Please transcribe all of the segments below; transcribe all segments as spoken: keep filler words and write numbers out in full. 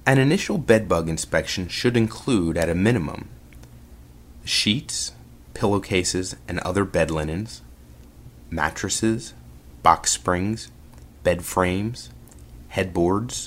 An initial bedbug inspection should include, at a minimum, sheets, pillowcases, and other bed linens, mattresses, box springs, bed frames, headboards.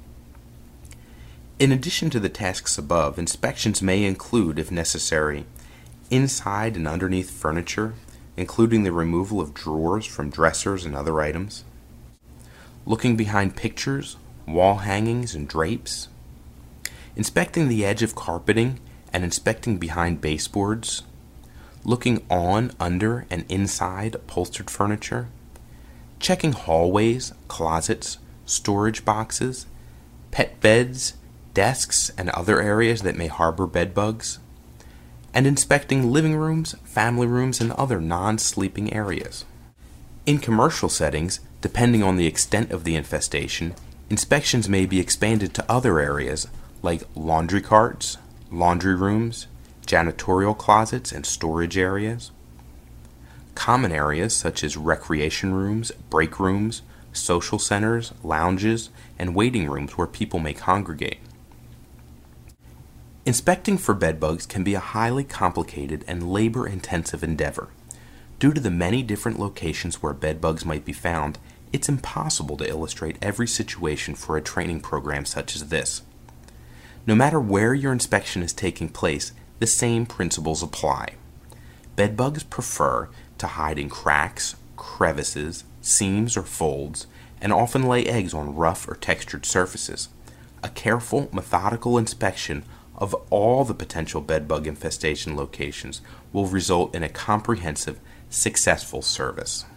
In addition to the tasks above, inspections may include, if necessary, inside and underneath furniture, including the removal of drawers from dressers and other items, looking behind pictures, wall hangings, and drapes, inspecting the edge of carpeting and inspecting behind baseboards, looking on, under, and inside upholstered furniture, checking hallways, closets, storage boxes, pet beds, desks, and other areas that may harbor bedbugs, and inspecting living rooms, family rooms, and other non-sleeping areas. In commercial settings, depending on the extent of the infestation, inspections may be expanded to other areas like laundry carts, laundry rooms, janitorial closets, and storage areas. Common areas such as recreation rooms, break rooms, social centers, lounges, and waiting rooms where people may congregate. Inspecting for bedbugs can be a highly complicated and labor-intensive endeavor. Due to the many different locations where bedbugs might be found, it's impossible to illustrate every situation for a training program such as this. No matter where your inspection is taking place, the same principles apply. Bedbugs prefer to hide in cracks, crevices, seams, or folds, and often lay eggs on rough or textured surfaces. A careful, methodical inspection of all the potential bedbug infestation locations will result in a comprehensive, successful service.